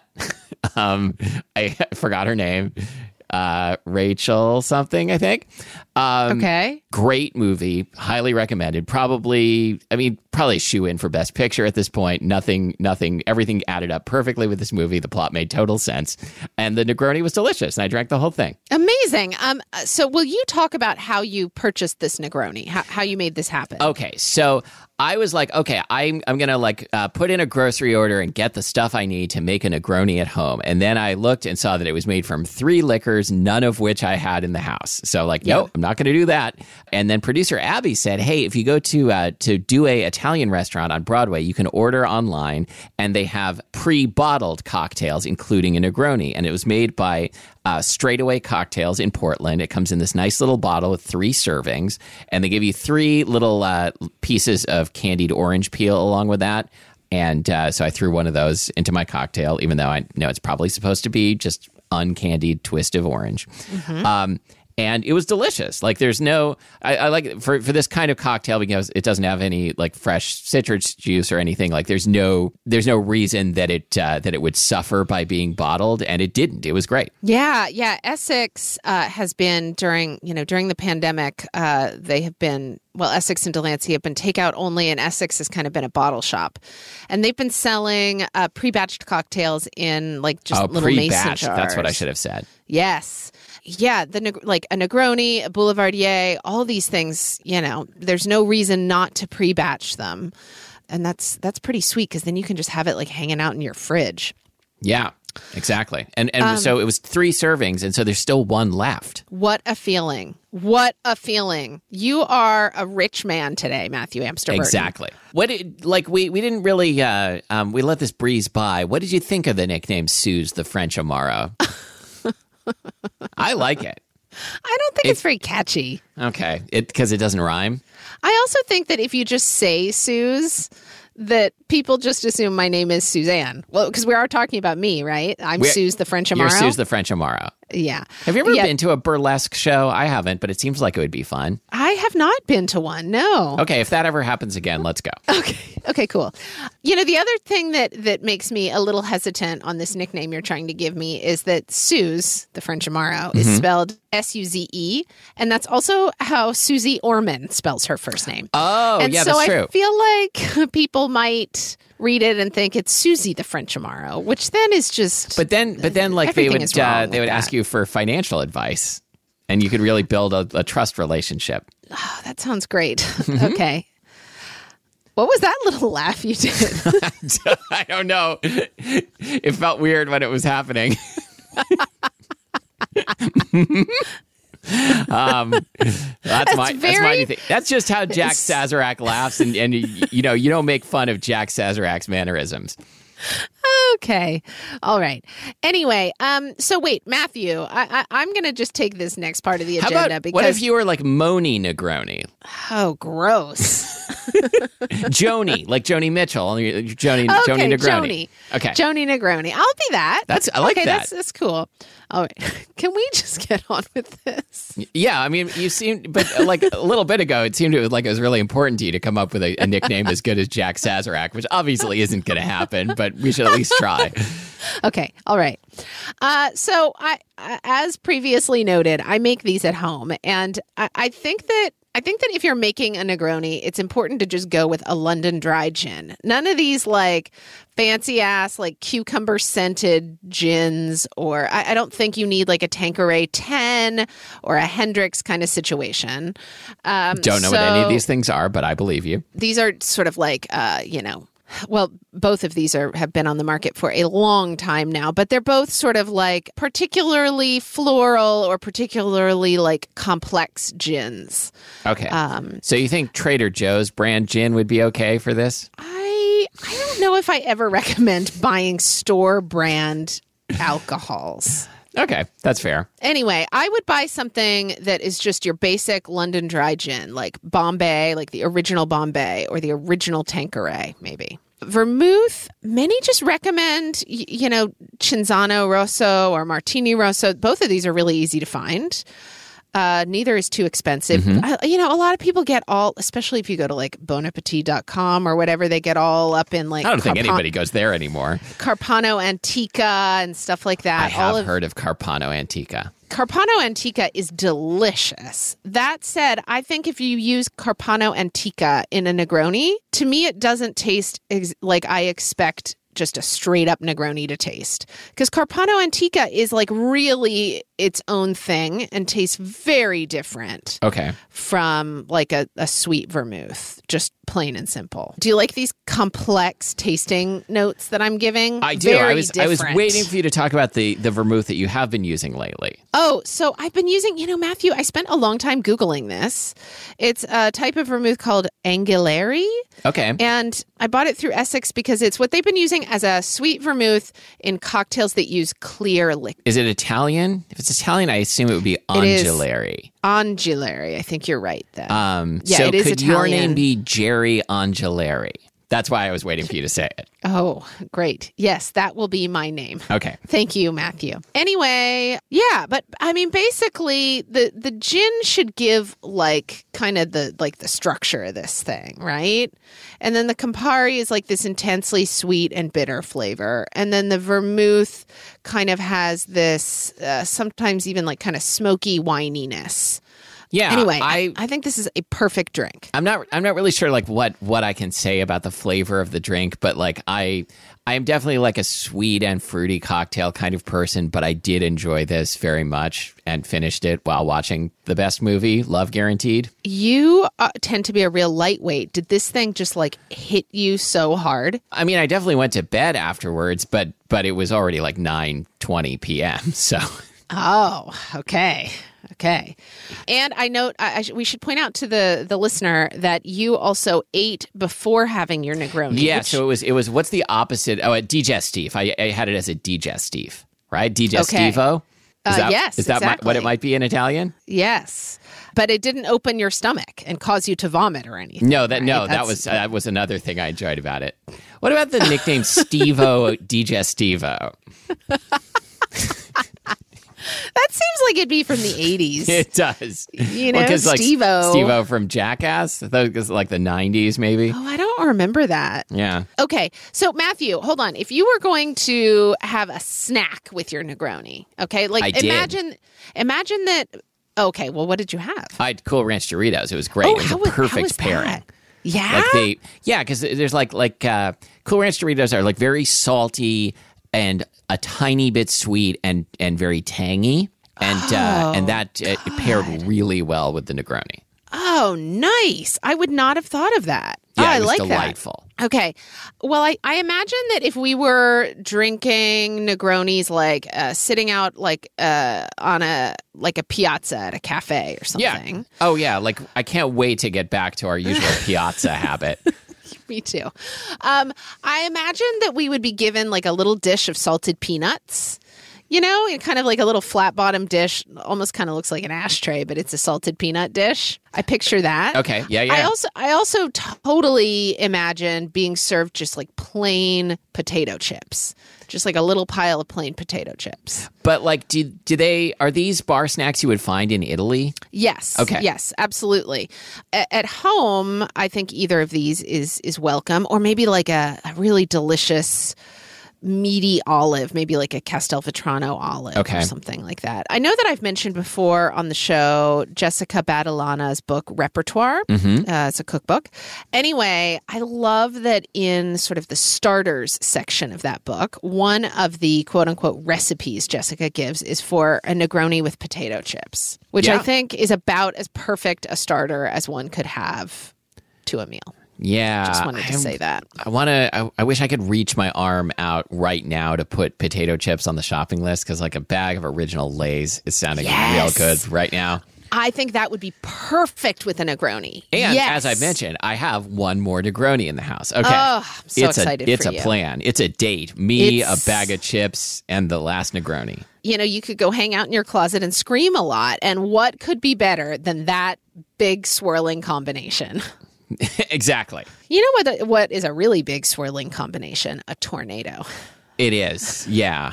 um, I forgot her name. Uh, Rachel something, I think. Um, okay. Great movie. Highly recommended. Probably, I mean, probably a shoe-in for Best Picture at this point. Nothing, nothing, everything added up perfectly with this movie. The plot made total sense. And the Negroni was delicious, and I drank the whole thing. Amazing. Um, so will you talk about how you purchased this Negroni, how, how you made this happen? Okay, so I was like, okay, I'm I'm gonna like uh, put in a grocery order and get the stuff I need to make a Negroni at home. And then I looked and saw that it was made from three liquors, none of which I had in the house. So like, Yeah. nope, I'm not gonna do that. And then producer Abby said, hey, if you go to uh, to Do a Italian restaurant on Broadway, you can order online, and they have pre-bottled cocktails, including a Negroni, and it was made by Uh, Straightaway Cocktails in Portland. It comes in this nice little bottle with three servings, and they give you three little uh, pieces of candied orange peel along with that. And uh, so I threw one of those into my cocktail, even though I know it's probably supposed to be just uncandied twist of orange. Mm-hmm. Um, and it was delicious. Like there's no, I, I like for for this kind of cocktail because it doesn't have any like fresh citrus juice or anything. Like there's no there's no reason that it uh, that it would suffer by being bottled, and it didn't. It was great. Yeah, yeah. Essex uh, has been during you know during the pandemic. Uh, they have been well, Essex and Delancey have been takeout only, and Essex has kind of been a bottle shop, and they've been selling uh, pre-batched cocktails in like just oh, little pre-batched. mason jars. That's what I should have said. Yes. Yeah, the neg- like a Negroni, a Boulevardier, all these things, you know, there's no reason not to pre-batch them. And that's that's pretty sweet because then you can just have it like hanging out in your fridge. Yeah, exactly. And and Um, so it was three servings, and so there's still one left. What a feeling. What a feeling. You are a rich man today, Matthew Amster Burton. Exactly. What did, like we we didn't really uh, um, we let this breeze by. What did you think of the nickname Suze the French Amaro? I like it. I don't think It- it's very catchy. Okay, it because it doesn't rhyme. I also think that if you just say Suze, that people just assume my name is Suzanne. Well, because we are talking about me, right? I'm We're- Suze the French Amaro. You're Suze the French Amaro. Yeah. Have you ever Yeah. been to a burlesque show? I haven't, but it seems like it would be fun. I have not been to one. No. Okay, if that ever happens again, let's go. Okay. Okay, cool. You know, the other thing that that makes me a little hesitant on this nickname you're trying to give me is that Suze, the French Amaro, is spelled S U Z E, and that's also how Susie Orman spells her first name. Oh, and yeah, so that's true. I feel like people might read it and think it's Susie the French Amaro, which then is just But then, but then, like they Everything would, is wrong uh, with they would that. ask you for financial advice, and you could really build a, a trust relationship. oh, that sounds great. Okay. What was that little laugh you did? I don't know. It felt weird when it was happening. um, that's, my that's my very- new thing. That's just how Jack Sazerac laughs, and and you, you know you don't make fun of Jack Sazerac's mannerisms. Okay. All right. Anyway, um, so wait, Matthew, I, I, I'm going to just take this next part of the How agenda about because what if you were like Moni Negroni, oh, gross. Joni, like Joni Mitchell, Joni Okay, Joni Negroni. Joni. Okay, Joni Negroni. I'll be that. That's- I like okay, that. That's that's cool. All right. Can we just get on with this? yeah. I mean, you seemed, but uh, like a little bit ago, it seemed it was like it was really important to you to come up with a, a nickname as good as Jack Sazerac, which obviously isn't going to happen, but we should at least try. Okay. All right. Uh, so I, I- as previously noted, I make these at home, and I, I think that I think that if you're making a Negroni, it's important to just go with a London Dry gin. None of these like fancy ass like cucumber scented gins, or I, I don't think you need like a Tanqueray ten or a Hendrix kind of situation. Um, Don't know what any of so- these things are, but I believe you. these are sort of like, uh, you know, well, both of these are have been on the market for a long time now, but they're both sort of like particularly floral or particularly like complex gins. Okay. Um, so you think Trader Joe's brand gin would be okay for this? I I don't know if I ever recommend buying store brand alcohols. Okay, that's fair. Anyway, I would buy something that is just your basic London dry gin, like Bombay, like the original Bombay or the original Tanqueray, maybe. Vermouth, many just recommend, y- you know, Cinzano Rosso or Martini Rosso. Both of these are really easy to find. Uh, neither is too expensive. Mm-hmm. I, you know, a lot of people get all, especially if you go to like bon appetit dot com or whatever, they get all up in like I don't think Carpa- anybody goes there anymore. Carpano Antica and stuff like that. I have all of, heard of Carpano Antica. Carpano Antica is delicious. That said, I think if you use Carpano Antica in a Negroni, to me it doesn't taste ex- like I expect just a straight up Negroni to taste. Because Carpano Antica is like really its own thing and tastes very different Okay. from like a, a sweet vermouth, just plain and simple. Do you like these complex tasting notes that I'm giving? I do. Very I was I was different. waiting for you to talk about the, the vermouth that you have been using lately. Oh, so I've been using, you know, Matthew, I spent a long time Googling this. It's a type of vermouth called Anguilleri. Okay. And I bought it through Essex because it's what they've been using as a sweet vermouth in cocktails that use clear liquid. Is it Italian? If it's Italian, I assume it would be It is. Anguilleri. Anguilleri. I think you're right then. Um, Yeah, so it is could your Italian. name be Jerry Anguilleri? That's why I was waiting for you to say it. Oh, great. Yes, that will be my name. Okay. Thank you, Matthew. Anyway, yeah, but I mean, basically, the the gin should give like kind of the like the structure of this thing, right? And then the Campari is like this intensely sweet and bitter flavor, and then the vermouth kind of has this uh, sometimes even like kind of smoky wininess. Yeah. Anyway, I, I I think this is a perfect drink. I'm not I'm not really sure like what what I can say about the flavor of the drink, but like I I am definitely like a sweet and fruity cocktail kind of person, but I did enjoy this very much and finished it while watching the best movie, Love Guaranteed. You uh, tend to be a real lightweight. Did this thing just like hit you so hard? I mean, I definitely went to bed afterwards, but but it was already like nine twenty p.m. So Oh, okay. Okay. And I note, I, I sh- we should point out to the, the listener that you also ate before having your Negroni. yeah, which- so it was it was what's the opposite? Oh, a digestif. I, I had it as a digestif, right? Digestivo. Is Uh, that, yes, is that mi- what exactly. it might be in Italian? yes. But it didn't open your stomach and cause you to vomit or anything. No, that right? no, that That's- was that was another thing I enjoyed about it. What about the nickname Stevo Digestivo? That seems like it'd be from the eighties. It does. You know, Well, 'cause, like, Steve-O. Steve-O from Jackass. I thought it was like the nineties, maybe. Oh, I don't remember that. Yeah. Okay, so Matthew, hold on. If you were going to have a snack with your Negroni, okay, like I did. imagine, imagine that. Okay, well, what did you have? I had Cool Ranch Doritos. It was great. Oh, it was how a was- how perfect was pairing. that? Yeah. Like they, yeah, because there's like like uh, Cool Ranch Doritos are like very salty and a tiny bit sweet and and very tangy, and uh, and that uh, it paired really well with the Negroni. Oh, nice. I would not have thought of that. Yeah, oh, I it was like delightful. that. Okay. Well, I, I imagine that if we were drinking Negronis, like uh, sitting out like uh, on a like a piazza at a cafe or something. Yeah. Oh yeah. Like I can't wait to get back to our usual piazza habit. Me too. Um, I imagine that we would be given like a little dish of salted peanuts. You know, it kind of like a little flat bottom dish, almost kind of looks like an ashtray, but it's a salted peanut dish. I picture that. Okay. Yeah. Yeah. I also I also totally imagine being served just like plain potato chips. Just like a little pile of plain potato chips. But like, do do they are these bar snacks you would find in Italy? Yes. Okay. Yes, absolutely. A- at home, I think either of these is is welcome, or maybe like a, a really delicious meaty olive, maybe like a Castelvetrano olive Okay. or something like that. I know that I've mentioned before on the show Jessica Badalana's book Repertoire. Mm-hmm. Uh, it's a cookbook. Anyway, I love that in sort of the starters section of that book, one of the quote unquote recipes Jessica gives is for a Negroni with potato chips, which I Yeah. think is about as perfect a starter as one could have to a meal. Yeah. Just wanted to I'm- say that. I want to. I, I wish I could reach my arm out right now to put potato chips on the shopping list because, like, a bag of original Lay's is sounding Yes. real good right now. I think that would be perfect with a Negroni. And yes. as I mentioned, I have one more Negroni in the house. Okay. Oh, I'm so it's excited a, It's for a you. plan. It's a date. Me, It's- a bag of chips, and the last Negroni. You know, you could go hang out in your closet and scream a lot. And what could be better than that big swirling combination? Exactly. You know what? What is a really big swirling combination? A tornado. It is. Yeah.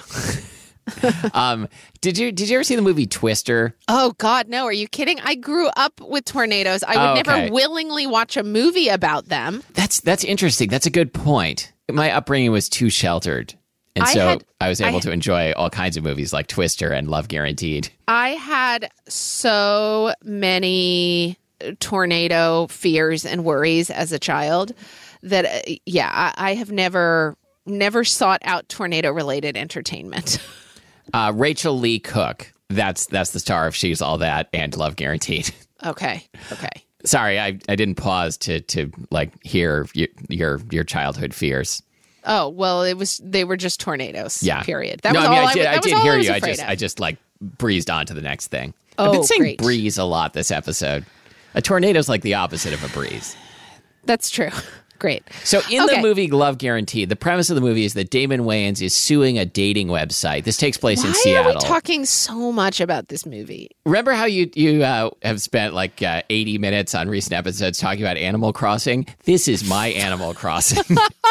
um, did you did you ever see the movie Twister? Oh, God, no. Are you kidding? I grew up with tornadoes. I would Oh, never okay. willingly watch a movie about them. That's that's interesting. That's a good point. My upbringing was too sheltered. And I so had- I was I able had- to enjoy all kinds of movies like Twister and Love Guaranteed. I had so many tornado fears and worries as a child that, uh, yeah, I, I have never never sought out tornado related entertainment. Uh, Rachel Lee Cook. That's that's the star of She's All That and Love Guaranteed. Okay. Okay. Sorry, I, I didn't pause to to like hear your your, your childhood fears. Oh, well, it was they were just tornadoes. Yeah. Period. That no, was I mean all I did that I was did all hear I was you. I afraid just of. I just like breezed on to the next thing. Oh, I've been saying great. breeze a lot this episode. A tornado's like the opposite of a breeze. That's true. Great. So in Okay. the movie Love Guaranteed, the premise of the movie is that Damon Wayans is suing a dating website. This takes place in Why Seattle. are we talking so much about this movie? Remember how you you uh, have spent like uh, eighty minutes on recent episodes talking about Animal Crossing? This is my Animal Crossing.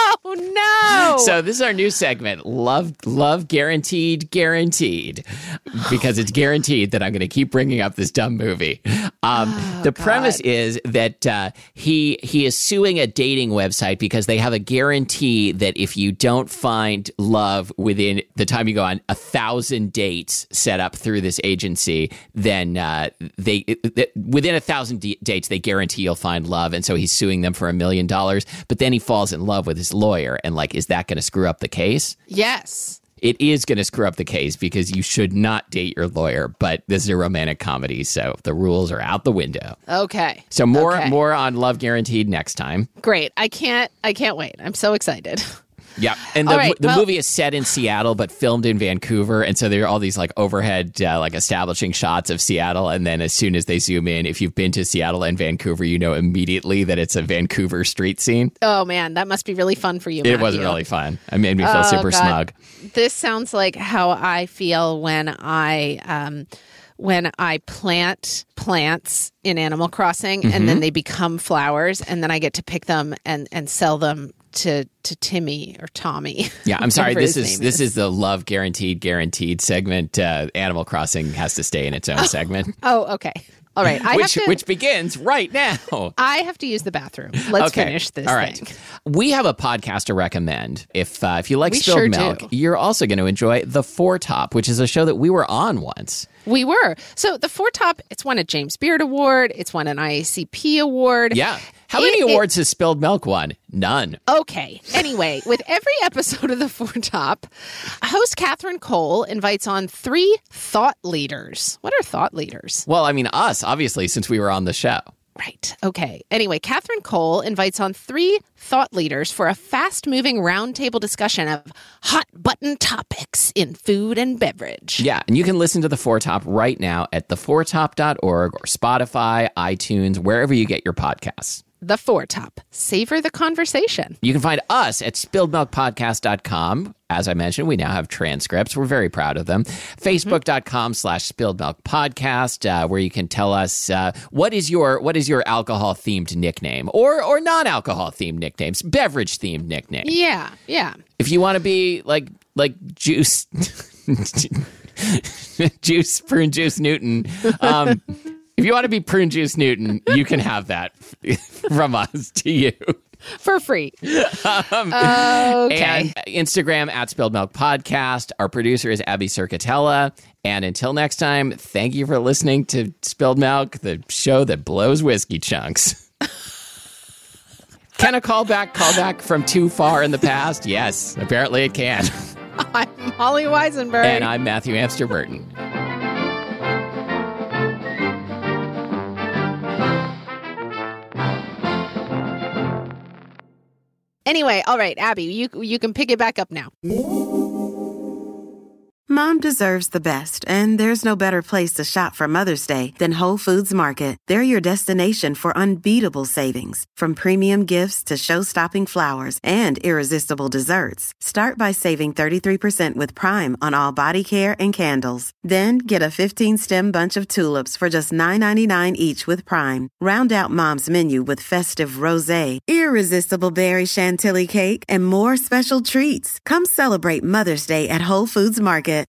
Oh, no. So this is our new segment, Love Love Guaranteed Guaranteed, because it's guaranteed that I'm going to keep bringing up this dumb movie. Um, Oh, the premise is that uh, he he is suing a dating website because they have a guarantee that if you don't find love within the time you go on a thousand dates set up through this agency, then uh, they it, within a thousand d- dates they guarantee you'll find love, and so he's suing them for a million dollars. But then he falls in love with his lawyer, and like, is that going to screw up the case? Yes. It is going to screw up the case because you should not date your lawyer. But this is a romantic comedy, so the rules are out the window. Okay. So more Okay. more on Love Guaranteed next time. Great. I can't I can't wait. I'm so excited. Yeah, and the, All right, the well- movie is set in Seattle, but filmed in Vancouver, and so there are all these like overhead, uh, like establishing shots of Seattle, and then as soon as they zoom in, if you've been to Seattle and Vancouver, you know immediately that it's a Vancouver street scene. Oh man, that must be really fun for you. It was Matthew. really fun. It made me feel Oh, super God. smug. This sounds like how I feel when I um when I plant plants in Animal Crossing and Mm-hmm. then they become flowers and then I get to pick them and and sell them to to Timmy or Tommy. Yeah, I'm sorry. whatever This his is name this is the Love Guaranteed Guaranteed segment. Uh, Animal Crossing has to stay in its own segment, Oh, okay. All right. I which have to which begins right now. I have to use the bathroom. Let's Okay. finish this All right. thing. We have a podcast to recommend. If uh, if you like We spilled sure milk, do. you're also going to enjoy The Four Top, which is a show that we were on once. We were. So the Four Top, it's won a James Beard Award. It's won an I A C P award. Yeah. How It- many it- awards has Spilled Milk won? None. Okay. Anyway, with every episode of the Four Top, host Catherine Cole invites on three thought leaders. What are thought leaders? Well, I mean, us, obviously, since we were on the show. Right. Okay. Anyway, Catherine Cole invites on three thought leaders for a fast moving roundtable discussion of hot button topics in food and beverage. Yeah, and you can listen to The Four Top right now at the four top dot org or Spotify, iTunes, wherever you get your podcasts. The Four Top. Savor the conversation. You can find us at spilled milk podcast dot com. As I mentioned, we now have transcripts. We're very proud of them. Facebook dot com slash spilled milk podcast, uh, where you can tell us uh, what is your what is your alcohol themed nickname or or non alcohol themed nicknames, beverage themed nickname. Yeah. Yeah. If you want to be like like juice juice prune juice Newton. Um, If you want to be Prune Juice Newton, you can have that from us to you. For free. Um, okay. And Instagram at Spilled Milk Podcast. Our producer is Abby Circatella. And until next time, thank you for listening to Spilled Milk, the show that blows whiskey chunks. Can a callback callback from too far in the past? Yes, apparently it can. I'm Holly Weisenberg. And I'm Matthew Amster Burton. Anyway, all right, Abby, you you can pick it back up now. Mom deserves the best, and there's no better place to shop for Mother's Day than Whole Foods Market. They're your destination for unbeatable savings, from premium gifts to show-stopping flowers and irresistible desserts. Start by saving thirty-three percent with Prime on all body care and candles. Then get a fifteen-stem bunch of tulips for just nine ninety-nine each with Prime. Round out Mom's menu with festive rosé, irresistible berry chantilly cake, and more special treats. Come celebrate Mother's Day at Whole Foods Market.